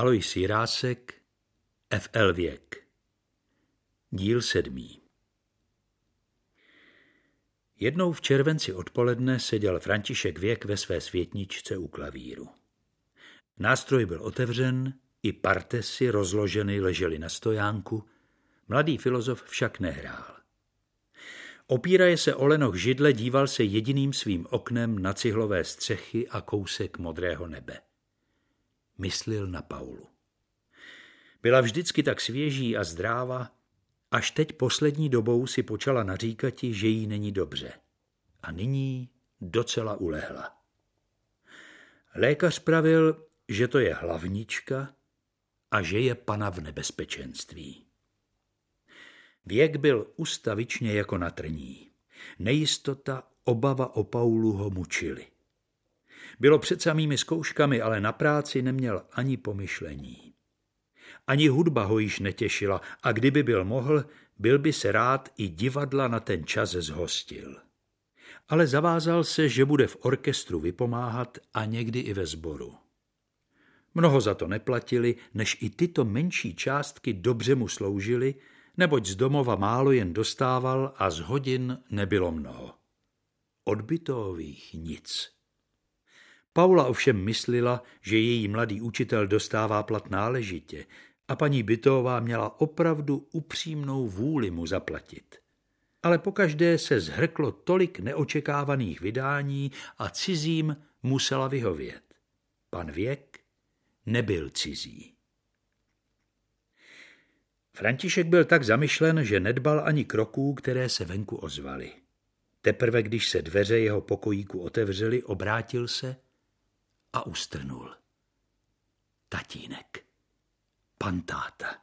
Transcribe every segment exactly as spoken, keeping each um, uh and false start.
Alois Jirásek, F L Věk. Díl sedmý. Jednou v červenci odpoledne seděl František Věk ve své světničce u klavíru. Nástroj byl otevřen, i partesy rozloženy ležely na stojánku, mladý filozof však nehrál. Opíraje se o lenoch židle díval se jediným svým oknem na cihlové střechy a kousek modrého nebe. Myslil na Paulu. Byla vždycky tak svěží a zdráva, až teď poslední dobou si počala naříkati, že jí není dobře. A nyní docela ulehla. Lékař pravil, že to je hlavnička a že je pana v nebezpečenství. Věk byl ustavičně jako na trní. Nejistota, obava o Paulu ho mučily. Bylo před samými zkouškami, ale na práci neměl ani pomyšlení. Ani hudba ho již netěšila a kdyby byl mohl, byl by se rád i divadla na ten čas zhostil. Ale zavázal se, že bude v orchestru vypomáhat a někdy i ve sboru. Mnoho za to neplatili, než i tyto menší částky dobře mu sloužily, neboť z domova málo jen dostával a z hodin nebylo mnoho. Od Bytových nic. Paula ovšem myslela, že její mladý učitel dostává plat náležitě a paní Bytová měla opravdu upřímnou vůli mu zaplatit. Ale pokaždé se zhrklo tolik neočekávaných vydání a cizím musela vyhovět. Pan Věk nebyl cizí. František byl tak zamyšlen, že nedbal ani kroků, které se venku ozvaly. Teprve když se dveře jeho pokojíku otevřely, obrátil se a ustrnul. Tatínek. Pan táta.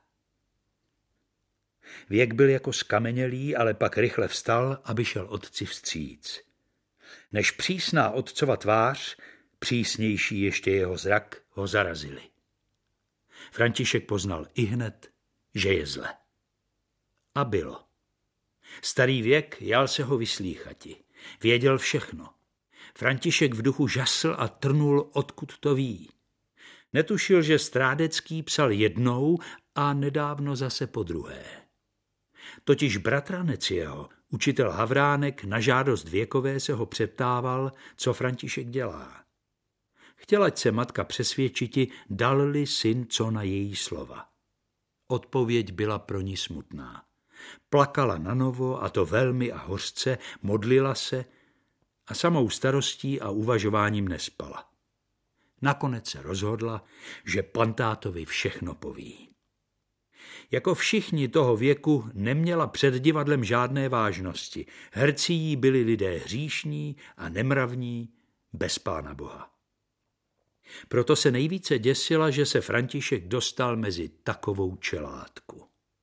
Věk byl jako skamenělý, ale pak rychle vstal, aby šel otci vstříc. Než přísná otcova tvář, přísnější ještě jeho zrak, ho zarazili. František poznal ihned, že je zle. A bylo. Starý Věk jal se ho vyslýchati. Věděl všechno. František v duchu žasl a trnul, odkud to ví. Netušil, že Strádecký psal jednou a nedávno zase po druhé. Totiž bratranec jeho, učitel Havránek, na žádost Věkové se ho přeptával, co František dělá. Chtěla, ať se matka přesvědčiti, dal-li syn co na její slova. Odpověď byla pro ní smutná. Plakala nanovo, a to velmi a hořce, modlila se a samou starostí a uvažováním nespala. Nakonec se rozhodla, že pantátovi všechno poví. Jako všichni toho věku neměla před divadlem žádné vážnosti. Herci jí byli lidé hříšní a nemravní, bez Pána Boha. Proto se nejvíce děsila, že se František dostal mezi takovou čelátku.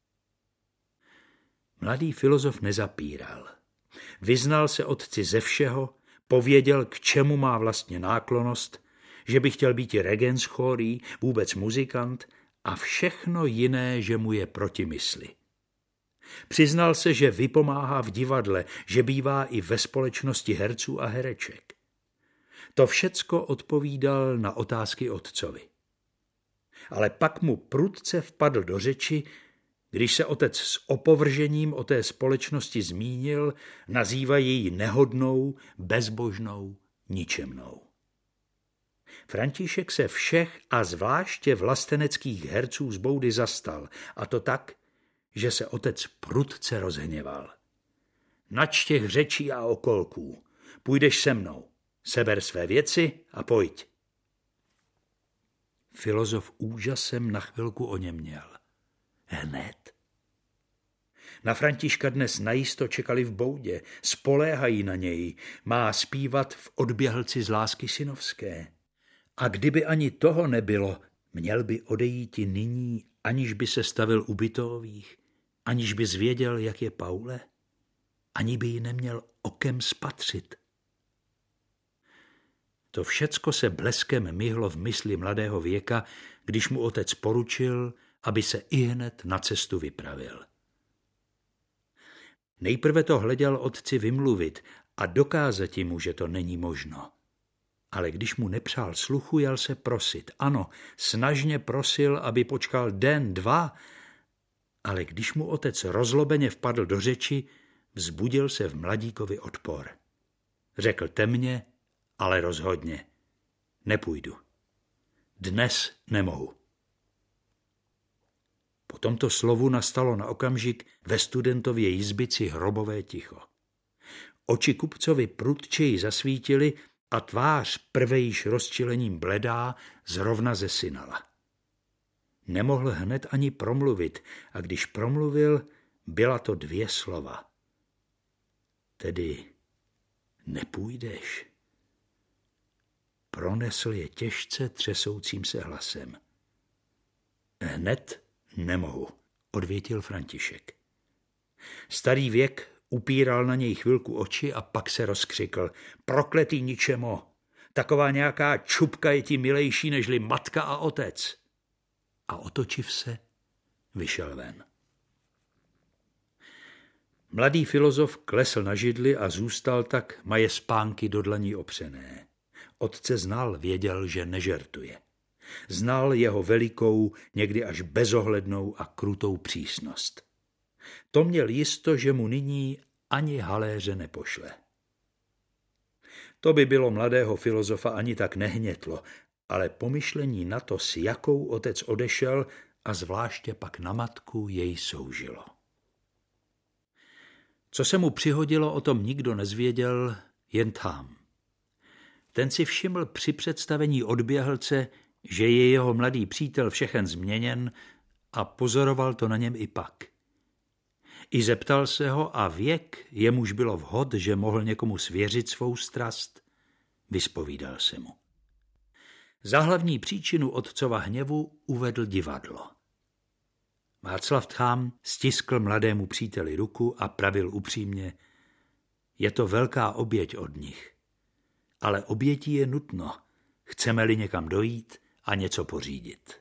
Mladý filozof nezapíral. Vyznal se otci ze všeho, pověděl, k čemu má vlastně náklonnost, že by chtěl být i regenschorý, vůbec muzikant a všechno jiné, že mu je proti mysli. Přiznal se, že vypomáhá v divadle, že bývá i ve společnosti herců a hereček. To všecko odpovídal na otázky otcovi. Ale pak mu prudce vpadl do řeči, když se otec s opovržením o té společnosti zmínil, nazývají ji nehodnou, bezbožnou, ničemnou. František se všech a zvláště vlasteneckých herců z boudy zastal, a to tak, že se otec prudce rozhněval. Nač těch řečí a okolků, půjdeš se mnou, seber své věci a pojď. Filozof úžasem na chvilku oněměl. Hned. Na Františka dnes najisto čekali v boudě, spoléhají na něj, má zpívat v Odběhlci z lásky synovské. A kdyby ani toho nebylo, měl by odejít nyní, aniž by se stavil u Bytových, aniž by zvěděl, jak je Paule, ani by ji neměl okem spatřit. To všecko se bleskem myhlo v mysli mladého Věka, když mu otec poručil, aby se ihned na cestu vypravil. Nejprve to hleděl otci vymluvit a dokázat mu, že to není možno. ale když mu nepřál sluchu, jel se prosit. Ano, snažně prosil, aby počkal den, dva, ale když mu otec rozlobeně vpadl do řeči, vzbudil se v mladíkovi odpor. Řekl temně, ale rozhodně. Nepůjdu. Dnes nemohu. Po tomto slovu nastalo na okamžik ve studentově jizbici hrobové ticho. Oči kupcovi prudčeji zasvítily a tvář prve již rozčilením bledá zrovna zesynala. Nemohl hned ani promluvit a když promluvil, byla to dvě slova. Tedy nepůjdeš. Pronesl je těžce třesoucím se hlasem. Hned nemohu, odvětil František. Starý věk upíral na něj chvilku oči a pak se rozkřikl. Prokletý ničemo, taková nějaká čupka je ti milejší nežli matka a otec. A otočiv se, vyšel ven. Mladý filozof klesl na židli a zůstal tak maje spánky do dlaní opřené. Otce znal, věděl, že nežertuje. Znal jeho velikou, někdy až bezohlednou a krutou přísnost. To měl jisto, že mu nyní ani haléře nepošle. To by bylo mladého filozofa ani tak nehnětlo, ale pomyšlení na to, s jakou otec odešel, a zvláště pak na matku jej soužilo. Co se mu přihodilo, o tom nikdo nezvěděl, jen Thám. Ten si všiml při představení odběhlce, že je jeho mladý přítel všechen změněn, a pozoroval to na něm i pak. I zeptal se ho a věk, jemuž bylo vhod, že mohl někomu svěřit svou strast, vyspovídal se mu. Za hlavní příčinu otcova hněvu uvedl divadlo. Václav Thám stiskl mladému příteli ruku a pravil upřímně, je to velká oběť od nich, ale obětí je nutno, chceme-li někam dojít a něco pořídit.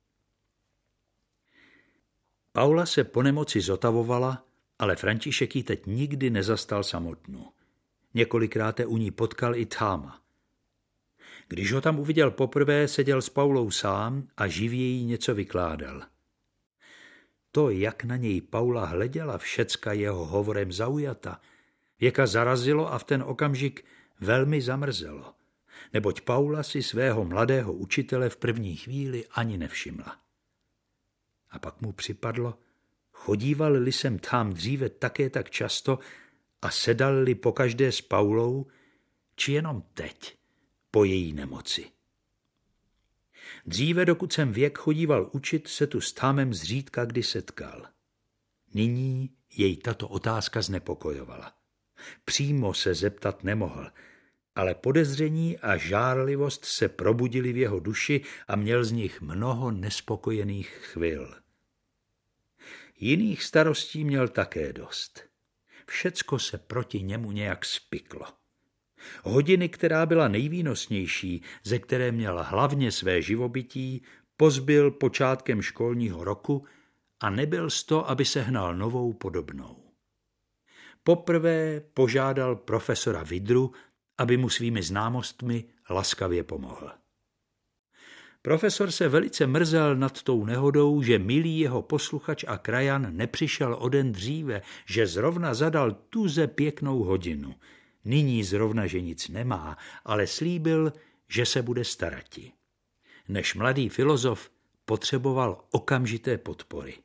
Paula se po nemoci zotavovala, ale František ji teď nikdy nezastal samotnou. Několikrát u ní potkal i Tháma. Když ho tam uviděl poprvé, seděl s Paulou sám a živě jí něco vykládal. To, jak na něj Paula hleděla, všecka jeho hovorem zaujata, věka zarazilo a v ten okamžik velmi zamrzelo, neboť Paula si svého mladého učitele v první chvíli ani nevšimla. A pak mu připadlo, chodíval-li sem Thám dříve také tak často a sedal-li pokaždé s Paulou, či jenom teď, po její nemoci. Dříve, dokud jsem věk chodíval učit, se tu s Thámem zřídka kdy setkal. Nyní jej tato otázka znepokojovala. Přímo se zeptat nemohl, ale podezření a žárlivost se probudily v jeho duši a měl z nich mnoho nespokojených chvil. Jiných starostí měl také dost. Všecko se proti němu nějak spiklo. Hodiny, která byla nejvýnosnější, ze které měl hlavně své živobytí, pozbyl počátkem školního roku a nebyl z to, aby sehnal novou podobnou. Poprvé požádal profesora Vidru, aby mu svými známostmi laskavě pomohl. Profesor se velice mrzel nad tou nehodou, že milý jeho posluchač a krajan nepřišel o den dříve, že zrovna zadal tuze pěknou hodinu. Nyní zrovna, že nic nemá, ale slíbil, že se bude starati. Než mladý filozof potřeboval okamžité podpory.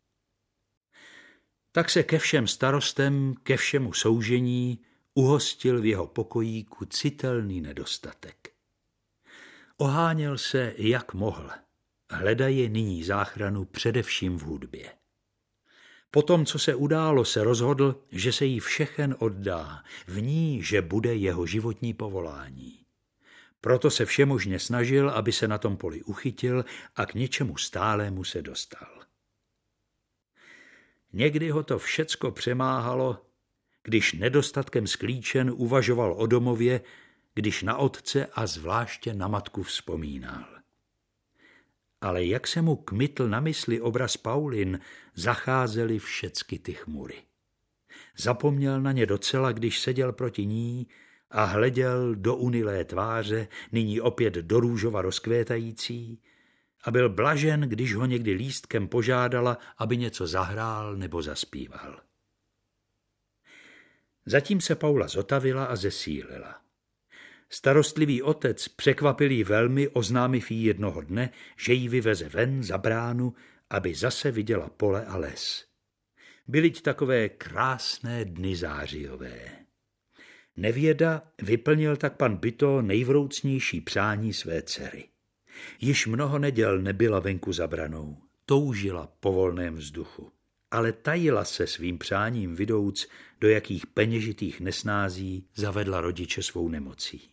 Tak se ke všem starostem, ke všemu soužení uhostil v jeho pokojíku citelný nedostatek. Oháněl se, jak mohl. Hledaje nyní záchranu především v hudbě. Potom, co se událo, se rozhodl, že se jí všechen oddá, v ní, že bude jeho životní povolání. Proto se všemožně snažil, aby se na tom poli uchytil a k něčemu stálému se dostal. Někdy ho to všecko přemáhalo, když nedostatkem sklíčen uvažoval o domově, když na otce a zvláště na matku vzpomínal. Ale jak se mu kmitl na mysli obraz Paulin, zacházely všecky ty chmury. Zapomněl na ně docela, když seděl proti ní a hleděl do unilé tváře, nyní opět do růžova rozkvétající, a byl blažen, když ho někdy lístkem požádala, aby něco zahrál nebo zaspíval. Zatím se Paula zotavila a zesílila. Starostlivý otec překvapil jí velmi, oznámiv jí jednoho dne, že jí vyveze ven za bránu, aby zase viděla pole a les. Bylyť takové krásné dny zářijové. Nevěda vyplnil tak pan Byto nejvroucnější přání své dcery. Již mnoho neděl nebyla venku za branou, toužila po volném vzduchu, ale tajila se svým přáním vidouc, do jakých peněžitých nesnází zavedla rodiče svou nemocí.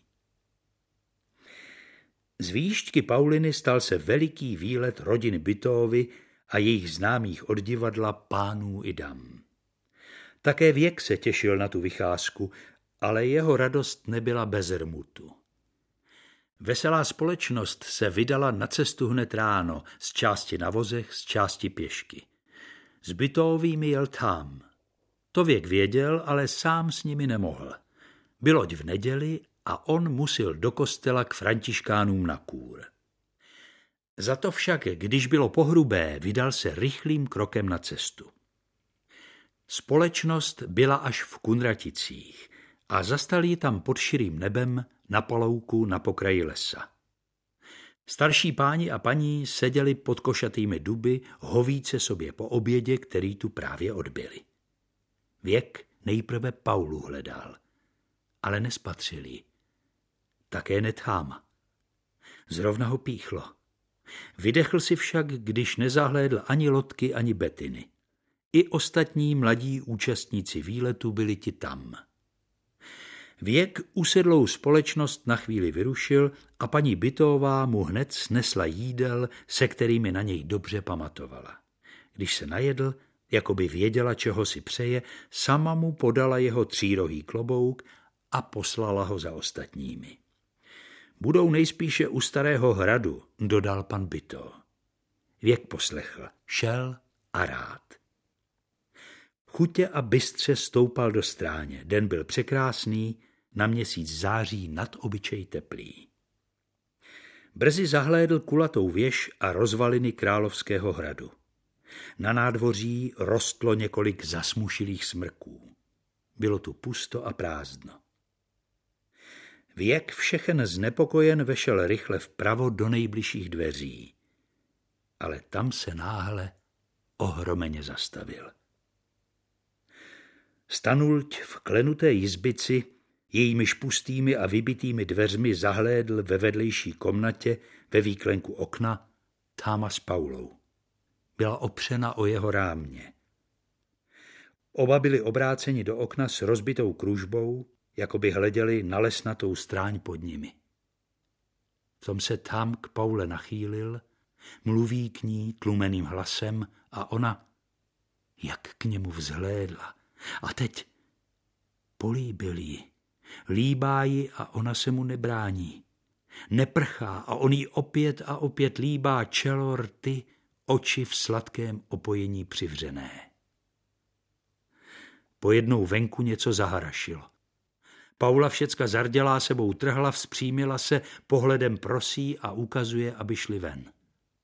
Z výšťky Pauliny stal se veliký výlet rodiny Bytovy a jejich známých od divadla pánů i dam. Také Věk se těšil na tu vycházku, ale jeho radost nebyla bez rmutu. Veselá společnost se vydala na cestu hned ráno, z části na vozech, z části pěšky. S Bytovými jel tam. To Věk věděl, ale sám s nimi nemohl. Byloť v neděli a on musil do kostela k františkánům na kůr. Za to však, když bylo pohrubé, vydal se rychlým krokem na cestu. Společnost byla až v Kunraticích a zastal ji tam pod širým nebem na palouku na pokraji lesa. Starší páni a paní seděli pod košatými duby, hovíce sobě po obědě, který tu právě odbyli. Věk nejprve Paulu hledal, ale nespatřil ji. Také Netháma. Zrovna ho píchlo. Vydechl si však, když nezahlédl ani Lotky, ani Betiny. I ostatní mladí účastníci výletu byli ti tam. Věk usedlou společnost na chvíli vyrušil a paní Bytová mu hned snesla jídel, se kterými na něj dobře pamatovala. Když se najedl, jako by věděla, čeho si přeje, sama mu podala jeho třírohý klobouk a poslala ho za ostatními. Budou nejspíše u Starého hradu, dodal pan Byto. Věk poslechl, šel a rád. Chutě a bystře stoupal do stráně. Den byl překrásný, na měsíc září nad obyčej teplý. Brzy zahlédl kulatou věž a rozvaliny Královského hradu. Na nádvoří rostlo několik zasmušilých smrků. Bylo tu pusto a prázdno. Věk všechen znepokojen vešel rychle vpravo do nejbližších dveří. Ale tam se náhle ohromeně zastavil. Stanulť v klenuté jizbici, jejímiž pustými a vybitými dveřmi zahlédl ve vedlejší komnatě ve výklenku okna Táma s Paulou. Byla opřena o jeho rámě. Oba byli obráceni do okna s rozbitou kružbou, jako by hleděli na lesnatou stráň pod nimi. V tom se Tám k Paule nachýlil, mluví k ní tlumeným hlasem a ona, jak k němu vzhlédla. A teď políbil ji, líbá ji a ona se mu nebrání. Neprchá a on jí opět a opět líbá čelo, rty, oči v sladkém opojení přivřené. Pojednou venku něco zaharašilo. Paula všecka zardělá sebou trhla, vzpřímila se, pohledem prosí a ukazuje, aby šli ven.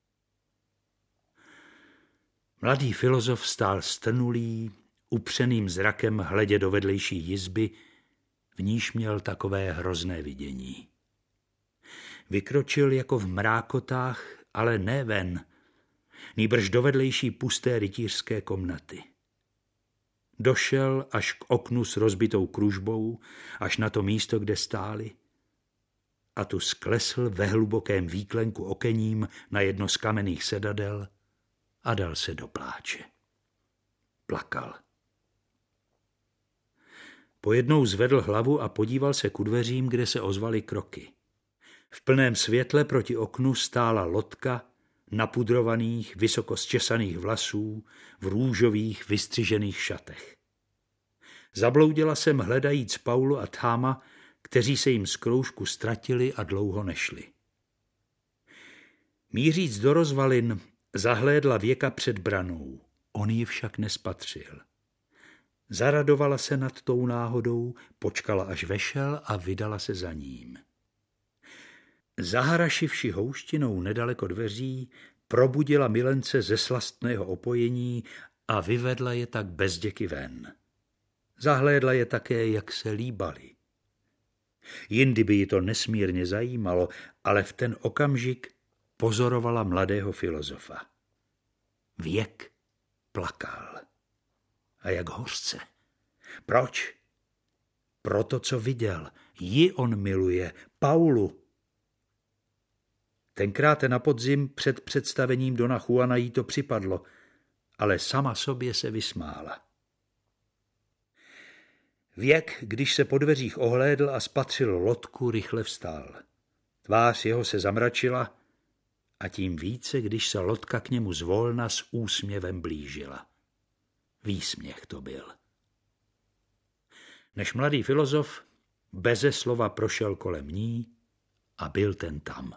Mladý filozof stál strnulý, upřeným zrakem hledě do vedlejší jizby, v níž měl takové hrozné vidění. Vykročil jako v mrákotách, ale ne ven, nýbrž do vedlejší pusté rytířské komnaty. Došel až k oknu s rozbitou kružbou, až na to místo, kde stáli, a tu sklesl ve hlubokém výklenku okením na jedno z kamenných sedadel a dal se do pláče. Plakal. Pojednou zvedl hlavu a podíval se ku dveřím, kde se ozvaly kroky. V plném světle proti oknu stála Lotka, napudrovaných, vysoko zčesaných vlasů, v růžových, vystřižených šatech. Zabloudila jsem hledajíc Paulu a Táma, kteří se jim z kroužku ztratili a dlouho nešli. Míříc do rozvalin, zahlédla Věka před branou. On ji však nespatřil. Zaradovala se nad tou náhodou, počkala, až vešel a vydala se za ním. Zaharašivši houštinou nedaleko dveří, probudila milence ze slastného opojení a vyvedla je tak bezděky ven. Zahlédla je také, jak se líbali. Jindy by ji to nesmírně zajímalo, ale v ten okamžik pozorovala mladého filozofa. Věk plakal. A jak hořce. Proč? Proto, co viděl. Ji on miluje, Paulu. Tenkrát na podzim před představením Dona Juana jí to připadlo, ale sama sobě se vysmála. Věk, když se po dveřích ohlédl a spatřil Lotku, rychle vstál. Tvář jeho se zamračila a tím více, když se Lotka k němu zvolna s úsměvem blížila. Výsměch to byl. Než mladý filozof beze slova prošel kolem ní a byl ten tam.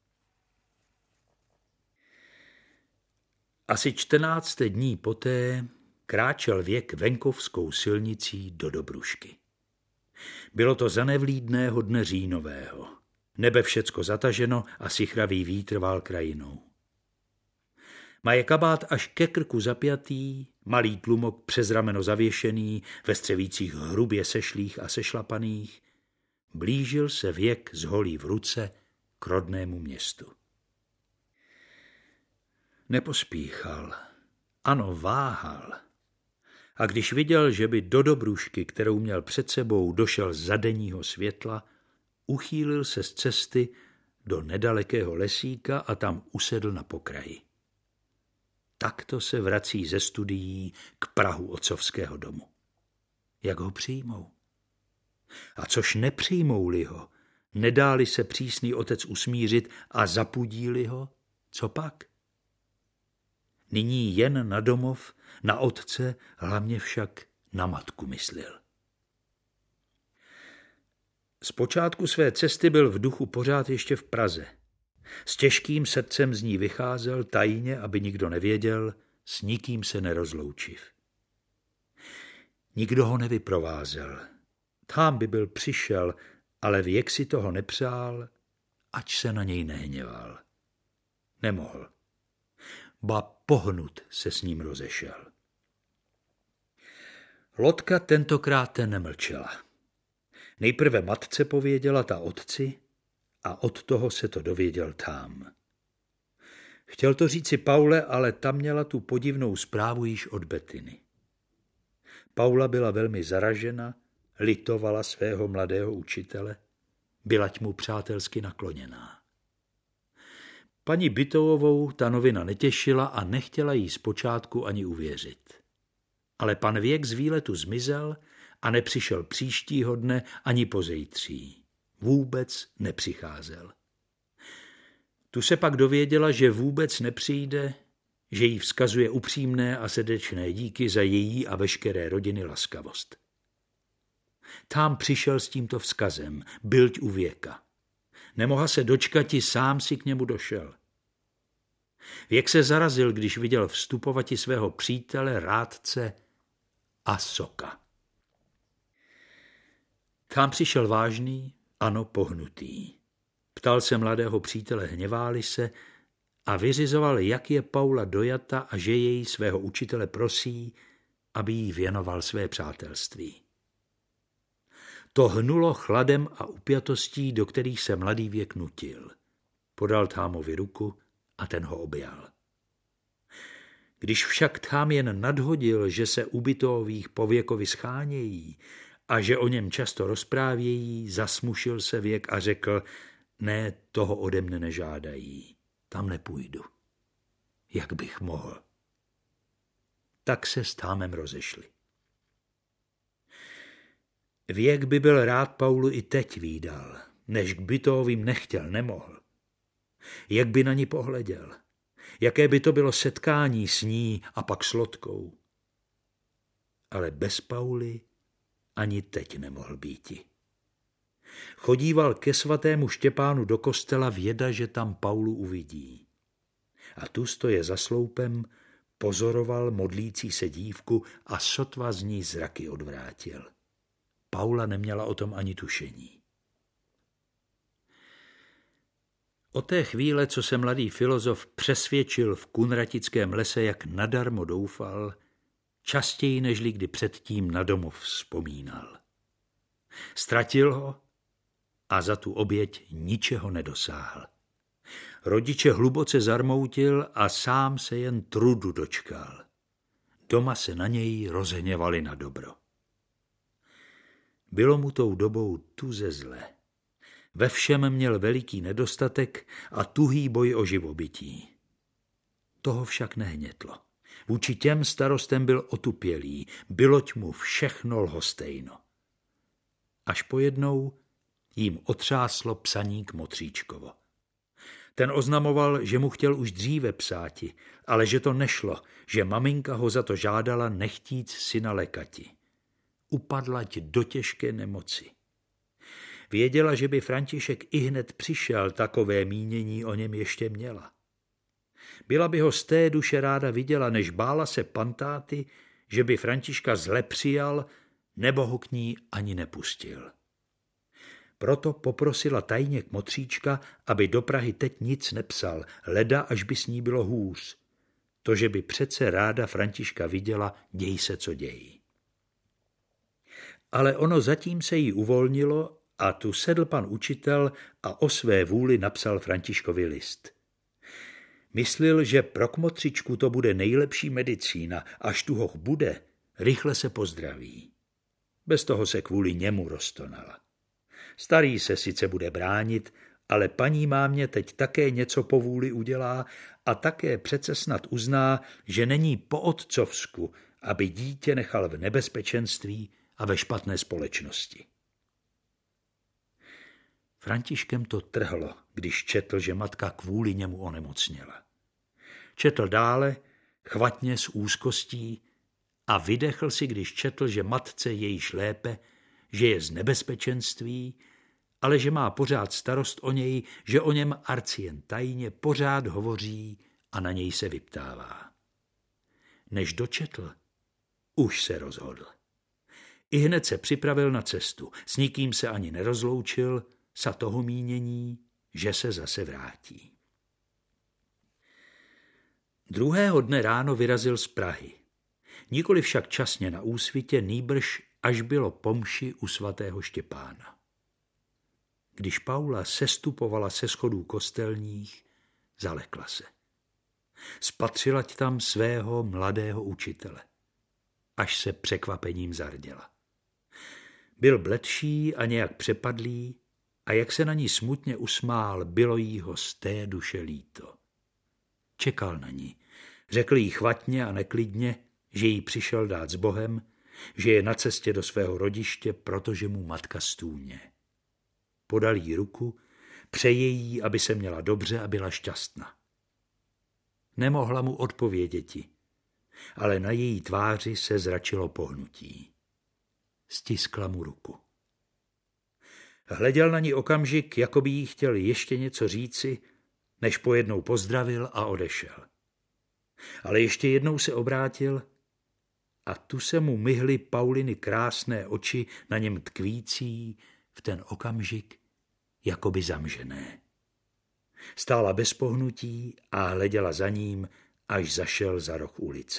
Asi čtrnáct dní poté kráčel Věk venkovskou silnicí do Dobrušky. Bylo to zanevlídného dne říjnového. Nebe všecko zataženo a sichravý vítr vál krajinou. Maje kabát až ke krku zapjatý, malý tlumok přes rameno zavěšený, ve střevících hrubě sešlých a sešlapaných, blížil se Věk s holí v ruce k rodnému městu. Nepospíchal, ano, váhal. A když viděl, že by do Dobrušky, kterou měl před sebou, došel za denního světla, uchýlil se z cesty do nedalekého lesíka a tam usedl na pokraji. Takto se vrací ze studií k prahu otcovského domu. Jak ho přijmou? A což nepřijmou-li ho, nedá-li se přísný otec usmířit a zapudí-li ho, co pak? Nyní jen na domov, na otce, hlavně však na matku myslel. Zpočátku své cesty byl v duchu pořád ještě v Praze. S těžkým srdcem z ní vycházel tajně, aby nikdo nevěděl, s nikým se nerozloučiv. Nikdo ho nevyprovázel. Tam by byl přišel, ale Věk si toho nepřál, ač se na něj nehněval. Nemohl. Ba pohnut se s ním rozešel. Lotka tentokrát nemlčela. Nejprve matce pověděla ta otci a od toho se to dověděl tam. Chtěl to říci Paule, ale ta měla tu podivnou zprávu již od Betiny. Paula byla velmi zaražena, litovala svého mladého učitele, bylať mu přátelsky nakloněná. Paní Bytovovou ta novina netěšila a nechtěla jí zpočátku ani uvěřit. Ale pan Věk z výletu zmizel a nepřišel příštího dne ani pozejtří. Vůbec nepřicházel. Tu se pak dověděla, že vůbec nepřijde, že jí vzkazuje upřímné a srdečné díky za její a veškeré rodiny laskavost. Tam přišel s tímto vzkazem, byť u Věka. Nemohla se dočkati, sám si k němu došel. Věk se zarazil, když viděl vstupovati svého přítele, rádce a soka. Tam přišel vážný, ano, pohnutý. Ptal se mladého přítele, hněváli se, a vyřizoval, jak je Paula dojata a že jej svého učitele prosí, aby jí věnoval své přátelství. To hnulo chladem a upjatostí, do kterých se mladý Věk nutil. Podal Thámovi ruku a ten ho objal. Když však Thám jen nadhodil, že se u Bytových po Věkovi schánějí a že o něm často rozprávějí, zasmušil se Věk a řekl, ne, toho ode mne nežádají, tam nepůjdu. Jak bych mohl? Tak se s Thámem rozešli. Věk by byl rád Paulu i teď vídal, než k Bytovým nechtěl, nemohl. Jak by na ní pohleděl, jaké by to bylo setkání s ní a pak s Lotkou. Ale bez Pauly ani teď nemohl býti. Chodíval ke svatému Štěpánu do kostela věda, že tam Paulu uvidí. A tu stoje za sloupem, Pozoroval modlící se dívku a sotva z ní zraky odvrátil. Paula neměla o tom ani tušení. Od té chvíle, co se mladý filozof přesvědčil v kunratickém lese, jak nadarmo doufal, častěji nežli kdy předtím na domov vzpomínal. Ztratil ho a za tu oběť ničeho nedosáhl. Rodiče hluboce zarmoutil a sám se jen trudu dočkal. Doma se na něj rozhněvali na dobro. Bylo mu tou dobou tuze zle. Ve všem měl veliký nedostatek a tuhý boj o živobytí. Toho však nehnětlo. Vůči těm starostem byl otupělý, byloť mu všechno lhostejno. Až pojednou jím otřáslo psaní k Motříčkovo. Ten oznamoval, že mu chtěl už dříve psáti, ale že to nešlo, že maminka ho za to žádala nechtíc syna lekati. Upadlať do těžké nemoci. Věděla, že by František ihned přišel, takové mínění o něm ještě měla. Byla by ho z té duše ráda viděla, než bála se pantáty, že by Františka zle přijal, nebo ho k ní ani nepustil. Proto poprosila tajně k Motříčka, aby do Prahy teď nic nepsal, leda, až by s ní bylo hůř. To, že by přece ráda Františka viděla, děj se, co dějí. Ale ono zatím se jí uvolnilo a tu sedl pan učitel a o své vůli napsal Františkovi list. Myslil, že pro Kmotřičku to bude nejlepší medicína, až tu hoch bude, rychle se pozdraví. Bez toho se kvůli němu roztonala. Starý se sice bude bránit, ale paní mámě teď také něco po vůli udělá a také přece snad uzná, že není po otcovsku, aby dítě nechal v nebezpečenství a ve špatné společnosti. Františkem to trhlo, když četl, že matka kvůli němu onemocněla. Četl dále, chvatně s úzkostí, a vydechl si, když četl, že matce je již lépe, že je z nebezpečenství, ale že má pořád starost o něj, že o něm arcien tajně pořád hovoří a na něj se vyptává. Než dočetl, už se rozhodl. Ihned se připravil na cestu, s nikým se ani nerozloučil, sa toho mínění, že se zase vrátí. Druhého dne ráno vyrazil z Prahy. Nikoli však časně na úsvitě, nýbrž až bylo po mši u svatého Štěpána. Když Paula sestupovala se schodů kostelních, zalekla se. Spatřilať tam svého mladého učitele, až se překvapením zarděla. Byl bledší a nějak přepadlý, a jak se na ní smutně usmál, bylo jí ho z té duše líto. Čekal na ní, řekl jí chvatně a neklidně, že jí přišel dát s Bohem, že je na cestě do svého rodiště, protože mu matka stůně. Podal jí ruku, přeje jí, aby se měla dobře a byla šťastná. Nemohla mu odpověděti, ale na její tváři se zračilo pohnutí. Stiskla mu ruku. Hleděl na ní okamžik, jako by jí chtěl ještě něco říci, než pojednou pozdravil a odešel. Ale ještě jednou se obrátil a tu se mu myhly Pauliny krásné oči na něm tkvící v ten okamžik, jako by zamžené. Stála bez pohnutí a hleděla za ním, až zašel za roh ulice.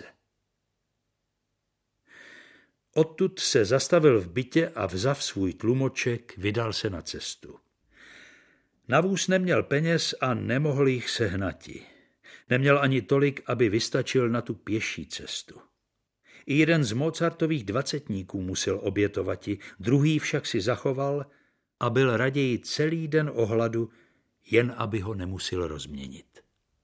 Odtud se zastavil v bytě a vzav svůj tlumoček, vydal se na cestu. Na vůz neměl peněz a nemohl jich sehnati. Neměl ani tolik, aby vystačil na tu pěší cestu. I jeden z Mozartových dvacetníků musel obětovati, druhý však si zachoval a byl raději celý den o hladu, jen aby ho nemusil rozměnit.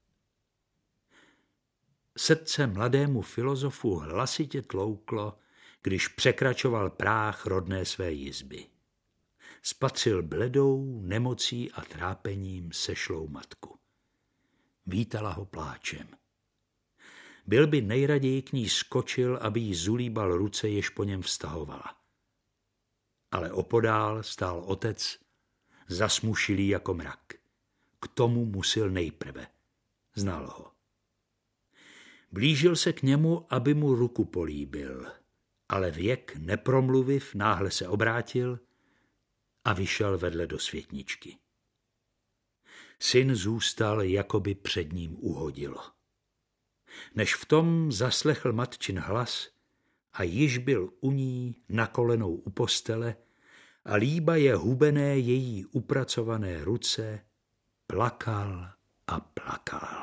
Srdce mladému filozofu hlasitě tlouklo, když překračoval práh rodné své jizby. Spatřil bledou, nemocí a trápením sešlou matku. Vítala ho pláčem. Byl by nejraději k ní skočil, aby jí zulíbal ruce, jež po něm vztahovala. Ale opodál stál otec, zasmušilý jako mrak. K tomu musil nejprve. Znal ho. Blížil se k němu, aby mu ruku políbil, ale Věk, nepromluviv, náhle se obrátil a vyšel vedle do světničky. Syn zůstal, jakoby před ním uhodilo. Než v tom zaslechl matčin hlas a již byl u ní na kolenou u postele a líba je hubené její upracované ruce, plakal a plakal.